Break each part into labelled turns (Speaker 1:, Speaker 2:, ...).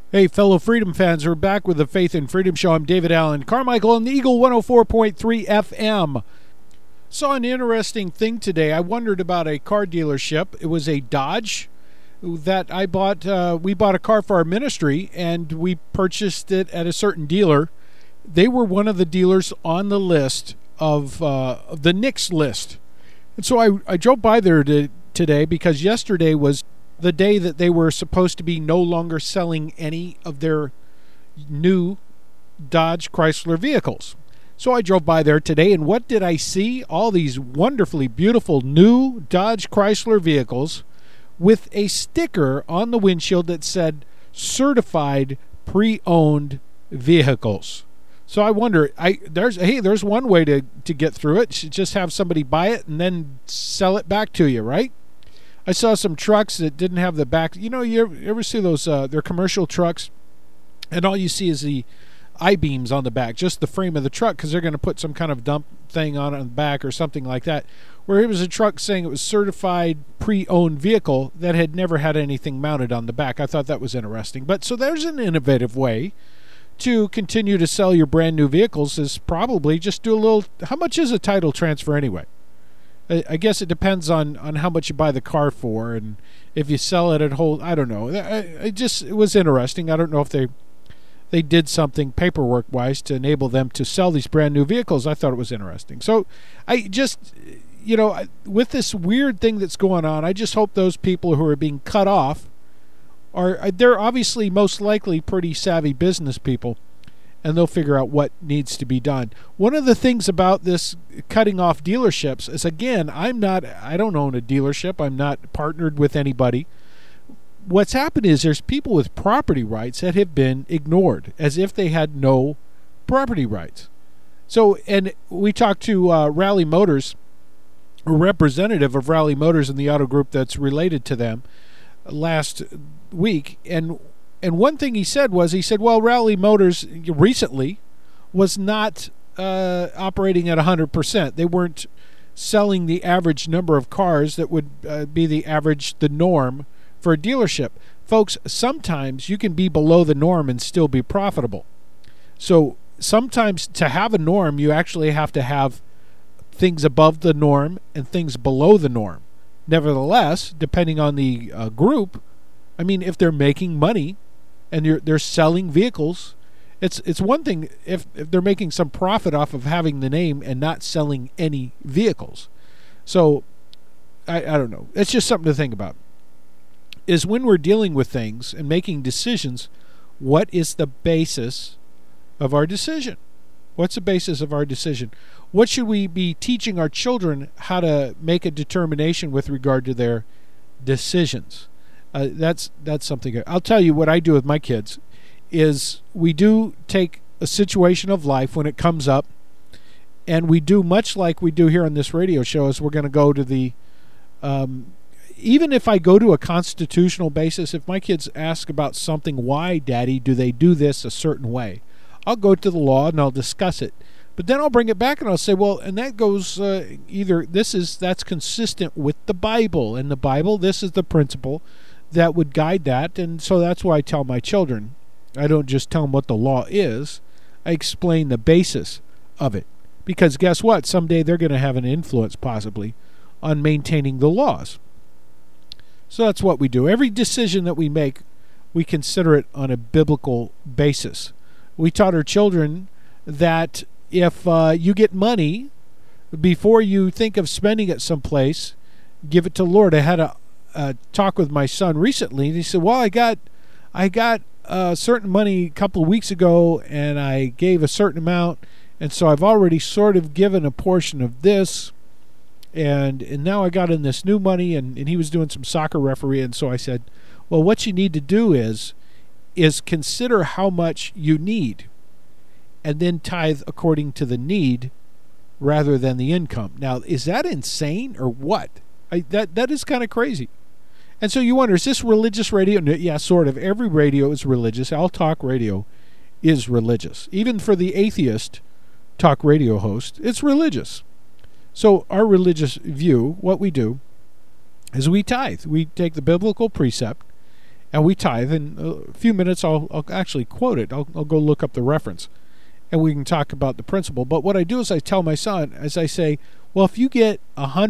Speaker 1: Hey, fellow Freedom fans, we're back with the Faith and Freedom Show. I'm David Allen Carmichael on the Eagle 104.3 FM. Saw an interesting thing today. I wondered about a car dealership. It was a Dodge that I bought. We bought a car for our ministry, and we purchased it at a certain dealer. They were one of the dealers on the list of the NICS list. And so I drove by there today because yesterday was the day that they were supposed to be no longer selling any of their new Dodge Chrysler vehicles. So I drove by there today, and what did I see? All these wonderfully beautiful new Dodge Chrysler vehicles with a sticker on the windshield that said certified pre-owned vehicles. So I wonder, there's one way to get through it. You should just have somebody buy it and then sell it back to you, right? I saw some trucks that didn't have the back. You know, you ever see those, they're commercial trucks, and all you see is the I-beams on the back, just the frame of the truck, because they're going to put some kind of dump thing on the back or something like that. Where it was a truck saying it was certified pre-owned vehicle that had never had anything mounted on the back. I thought that was interesting. But so there's an innovative way to continue to sell your brand new vehicles, is probably just do a little. How much is a title transfer anyway? I guess it depends on how much you buy the car for, and if you sell it at whole. I don't know. It was interesting. I don't know if they did something paperwork wise to enable them to sell these brand new vehicles. I thought it was interesting. So I just, with this weird thing that's going on, I just hope those people who are being cut off they're obviously most likely pretty savvy business people, and they'll figure out what needs to be done. One of the things about this cutting off dealerships is, again, I don't own a dealership. I'm not partnered with anybody. What's happened is there's people with property rights that have been ignored as if they had no property rights. So, and we talked to Rally Motors, a representative of Rally Motors and the auto group that's related to them, last week, and one thing he said, well, Rally Motors recently was not operating at 100%. They weren't selling the average number of cars that would be the norm for a dealership. Folks, sometimes you can be below the norm and still be profitable. So sometimes to have a norm, you actually have to have things above the norm and things below the norm. Nevertheless, depending on the group, I mean, if they're making money and they're selling vehicles, it's one thing if they're making some profit off of having the name and not selling any vehicles. So I don't know. It's just something to think about. Is when we're dealing with things and making decisions, what is the basis of our decision? What's the basis of our decision? What should we be teaching our children how to make a determination with regard to their decisions? That's something. I'll tell you what I do with my kids is we do take a situation of life when it comes up, and we do much like we do here on this radio show, is we're going to go to the even if I go to a constitutional basis, if my kids ask about something, why, Daddy, do they do this a certain way? I'll go to the law and I'll discuss it. But then I'll bring it back and I'll say, well, and that goes that's consistent with the Bible. In the Bible, this is the principle that would guide that. And so that's why I tell my children. I don't just tell them what the law is. I explain the basis of it. Because guess what? Someday they're going to have an influence possibly on maintaining the laws. So that's what we do. Every decision that we make, we consider it on a biblical basis. We taught our children that if you get money, before you think of spending it someplace, give it to the Lord. I had a talk with my son recently, and he said, well, I got certain money a couple of weeks ago, and I gave a certain amount, and so I've already sort of given a portion of this, and now I got in this new money, and he was doing some soccer referee, and so I said, well, what you need to do is consider how much you need, and then tithe according to the need rather than the income. Now, is that insane or what? That is kind of crazy. And so you wonder, is this religious radio? Yeah, sort of. Every radio is religious. All talk radio is religious. Even for the atheist talk radio host, it's religious. So our religious view, what we do is we tithe. We take the biblical precept and we tithe. In a few minutes, I'll actually quote it. I'll go look up the reference, and we can talk about the principle. But what I do is I tell my son, as I say, well, if you get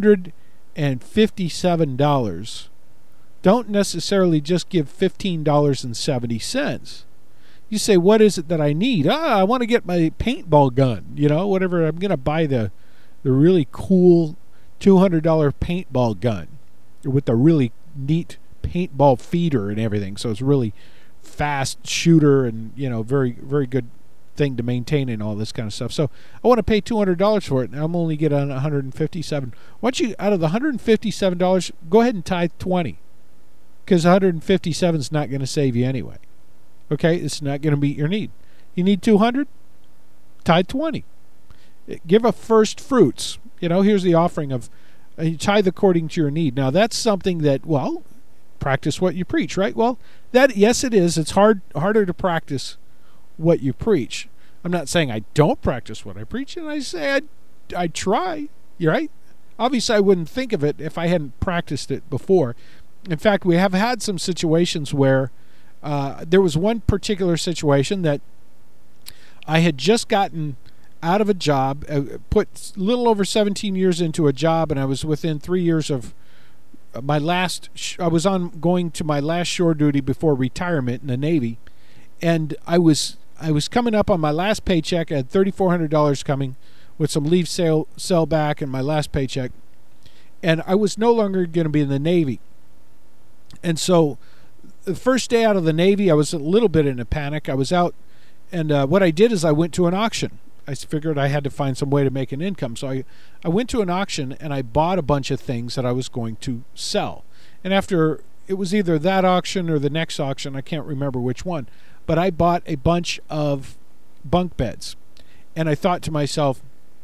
Speaker 1: $157, don't necessarily just give $15.70. You say, what is it that I need? I want to get my paintball gun, whatever. I'm going to buy the really cool $200 paintball gun with the really neat paintball feeder and everything. So it's really fast shooter and, very, very good thing to maintain and all this kind of stuff. So I want to pay $200 for it, and I'm only getting $157. Why don't you, out of the $157, go ahead and tithe 20, because $157 is not going to save you anyway. Okay, it's not going to meet your need. You need $200, tithe 20. Give a first fruits. Here's the offering of tithe according to your need. Now that's something that, well, practice what you preach, right? Well, yes, it is. It's harder to practice what you preach. I'm not saying I don't practice what I preach, and I say I try. You're right. Obviously, I wouldn't think of it if I hadn't practiced it before. In fact, we have had some situations where there was one particular situation that I had just gotten out of a job, put a little over 17 years into a job, and I was within 3 years of my last. I was going to my last shore duty before retirement in the Navy, and I was coming up on my last paycheck. I had $3,400 coming with some leave sale back and my last paycheck, and I was no longer going to be in the Navy. And so the first day out of the Navy, I was a little bit in a panic. I was out, and what I did is I went to an auction. I figured I had to find some way to make an income. So I went to an auction, and I bought a bunch of things that I was going to sell. And after, it was either that auction or the next auction, I can't remember which one, but I bought a bunch of bunk beds. And I thought to myself,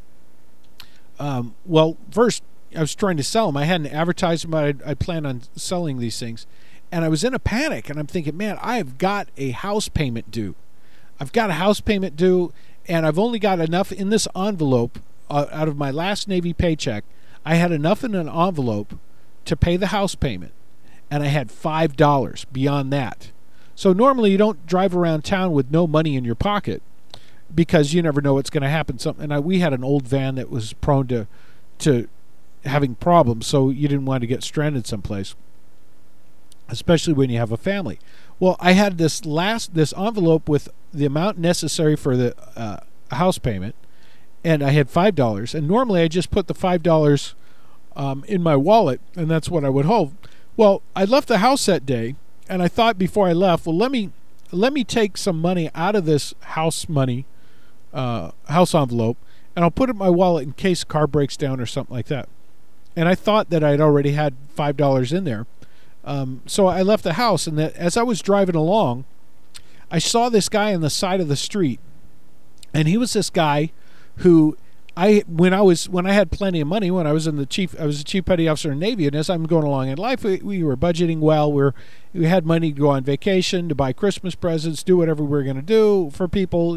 Speaker 1: well, first, I was trying to sell them. I hadn't advertised them, but I planned on selling these things. And I was in a panic, and I'm thinking, man, I've got a house payment due. And I've only got enough in this envelope out of my last Navy paycheck. I had enough in an envelope to pay the house payment, and I had $5 beyond that. So normally you don't drive around town with no money in your pocket because you never know what's going to happen. We had an old van that was prone to having problems, so you didn't want to get stranded someplace, especially when you have a family. Well, I had this envelope with the amount necessary for the house payment, and I had $5. And normally I just put the $5 in my wallet, and that's what I would hold. Well, I left the house that day, and I thought before I left, well, let me take some money out of this house envelope, and I'll put it in my wallet in case the car breaks down or something like that. And I thought that I'd already had $5 in there. So I left the house, and as I was driving along, I saw this guy on the side of the street, and he was this guy who when I had plenty of money, when I was a chief petty officer in the Navy, and as I'm going along in life, we were budgeting well. We had money to go on vacation, to buy Christmas presents, do whatever we were going to do for people,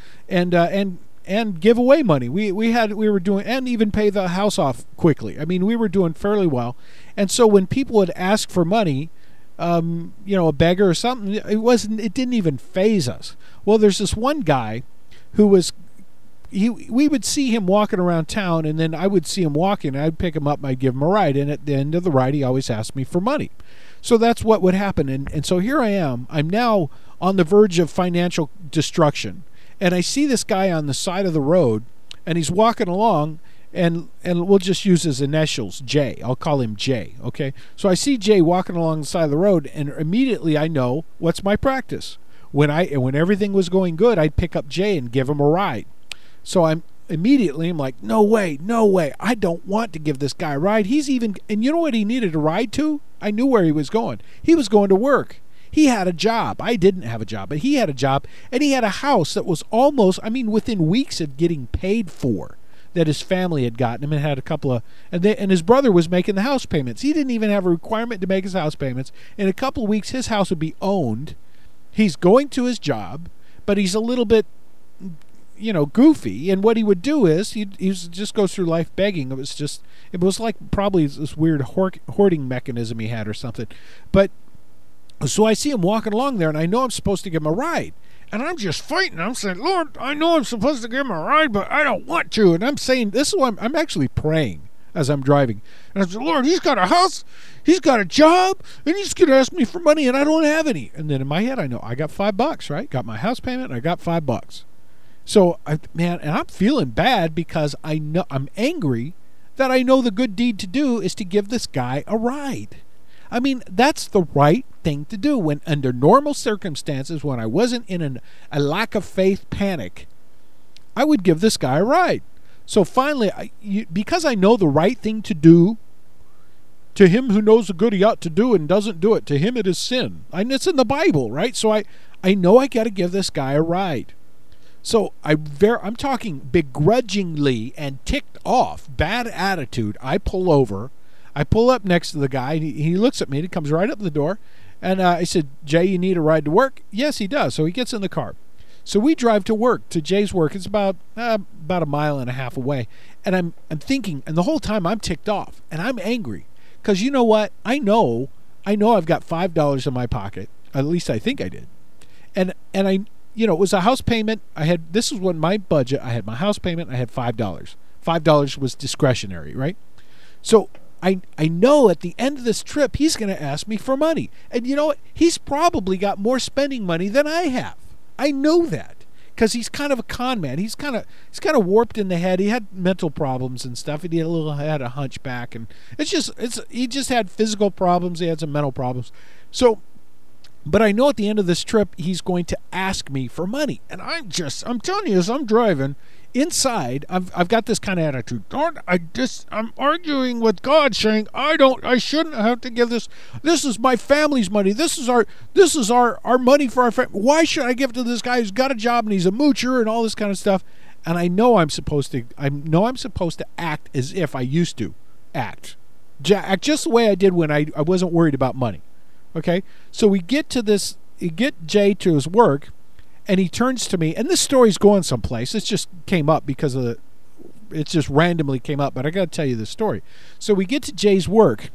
Speaker 1: and give away money. We were doing, and even pay the house off quickly. I mean, we were doing fairly well. And so when people would ask for money, a beggar or something, it didn't even faze us. Well, there's this one guy who we would see him walking around town, and then I would see him walking, and I'd pick him up, and I'd give him a ride, and at the end of the ride, he always asked me for money. So that's what would happen. And so here I am. I'm now on the verge of financial destruction. And I see this guy on the side of the road, and he's walking along, and we'll just use his initials, J. I'll call him J, okay? So I see J walking along the side of the road, and immediately I know what's my practice. When everything was going good, I'd pick up J and give him a ride. So I'm like, no way, I don't want to give this guy a ride. And you know what he needed a ride to? I knew where he was going. He was going to work. He had a job. I didn't have a job, but he had a job, and he had a house that was within weeks of getting paid for, that his family had gotten him, and had a couple of, and his brother was making the house payments. He didn't even have a requirement to make his house payments. In a couple of weeks, his house would be owned. He's going to his job, but he's a little bit, goofy. And what he would do is he just goes through life begging. It was like probably this weird hoarding mechanism he had or something. But So I see him walking along there, and I know I'm supposed to give him a ride. And I'm just fighting. I'm saying, Lord, I know I'm supposed to give him a ride, but I don't want to. And I'm saying, this is why I'm actually praying as I'm driving. And I said, Lord, he's got a house, he's got a job, and he's going to ask me for money, and I don't have any. And then in my head, I know I got $5, right? Got my house payment, and I got $5. So, and I'm feeling bad because I know I'm angry that I know the good deed to do is to give this guy a ride. I mean, that's the right thing to do. When under normal circumstances, when I wasn't in a lack of faith panic, I would give this guy a ride. So finally, because I know the right thing to do, to him who knows the good he ought to do and doesn't do it, to him it is sin. And it's in the Bible, right? So I know I got to give this guy a ride. So I'm talking begrudgingly and ticked off, bad attitude. I pull over. I pull up next to the guy. And he looks at me. And he comes right up the door. And I said, Jay, you need a ride to work? Yes, he does. So he gets in the car. So we drive to work, to Jay's work. It's about a mile and a half away. And I'm thinking, and the whole time I'm ticked off. And I'm angry. Because you know what? I know I've got $5 in my pocket. At least I think I did. And I... it was a house payment. This is when my budget, I had my house payment, I had $5. $5 was discretionary, right? So I know at the end of this trip, he's going to ask me for money. And you know what? He's probably got more spending money than I have. I know that because he's kind of a con man. He's kind of warped in the head. He had mental problems and stuff. And he had a hunchback, and he just had physical problems. He had some mental problems. So, but I know at the end of this trip, he's going to ask me for money. And I'm telling you, as I'm driving inside, I've got this kind of attitude. I'm arguing with God, saying, I shouldn't have to give this. This is my family's money. This is our money for our family. Why should I give it to this guy who's got a job and he's a moocher and all this kind of stuff? And I know I'm supposed to act as if I used to act just the way I did when I wasn't worried about money. Okay, so we get Jay to his work, and he turns to me, and this story's going someplace. It just came up because it just randomly came up, but I got to tell you this story. So we get to Jay's work,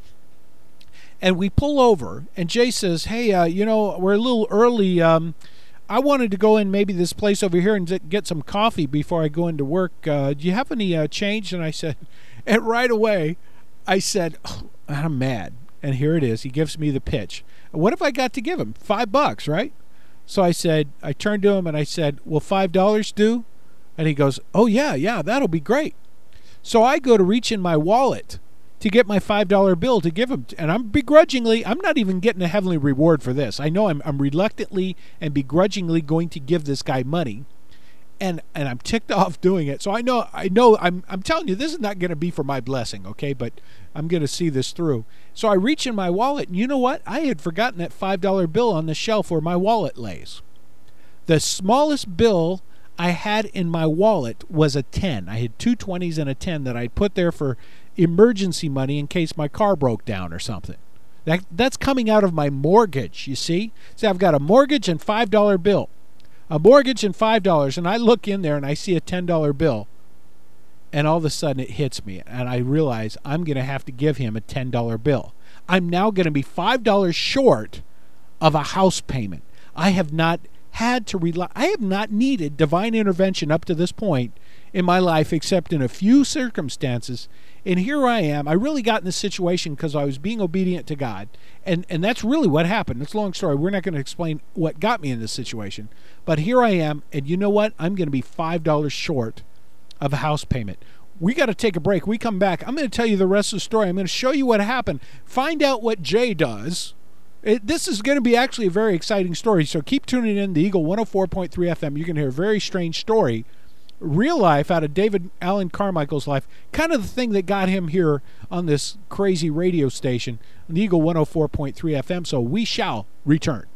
Speaker 1: and we pull over, and Jay says, hey, we're a little early. I wanted to go in maybe this place over here and get some coffee before I go into work. Do you have any change? And I said, and right away, I said, oh, I'm mad. And here it is. He gives me the pitch. What if I got to give him $5, right? So I turned to him and I said, will $5 do? And he goes, oh, yeah, that'll be great. So I go to reach in my wallet to get my $5 bill to give him. And I'm not even getting a heavenly reward for this. I know I'm reluctantly and begrudgingly going to give this guy money. And I'm ticked off doing it. So I know I'm telling you, this is not going to be for my blessing, okay? But I'm going to see this through. So I reach in my wallet, and you know what? I had forgotten that $5 bill on the shelf where my wallet lays. The smallest bill I had in my wallet was a 10. I had two 20s and a 10 that I'd put there for emergency money in case my car broke down or something. That's coming out of my mortgage, you see? So I've got a mortgage and $5 bill. A mortgage and $5, and I look in there and I see a $10 bill, and all of a sudden it hits me, and I realize I'm going to have to give him a $10 bill. I'm now going to be $5 short of a house payment. I have not needed divine intervention up to this point in my life, except in a few circumstances. And here I am. I really got in this situation because I was being obedient to God. And that's really what happened. It's a long story. We're not going to explain what got me in this situation. But here I am, and you know what? I'm going to be $5 short of a house payment. We got to take a break. We come back. I'm going to tell you the rest of the story. I'm going to show you what happened. Find out what Jay does. This is going to be actually a very exciting story. So keep tuning in. The Eagle 104.3 FM. You're going to hear a very strange story. Real life out of David Alan Carmichael's life, kind of the thing that got him here on this crazy radio station, the Eagle 104.3 FM. So we shall return.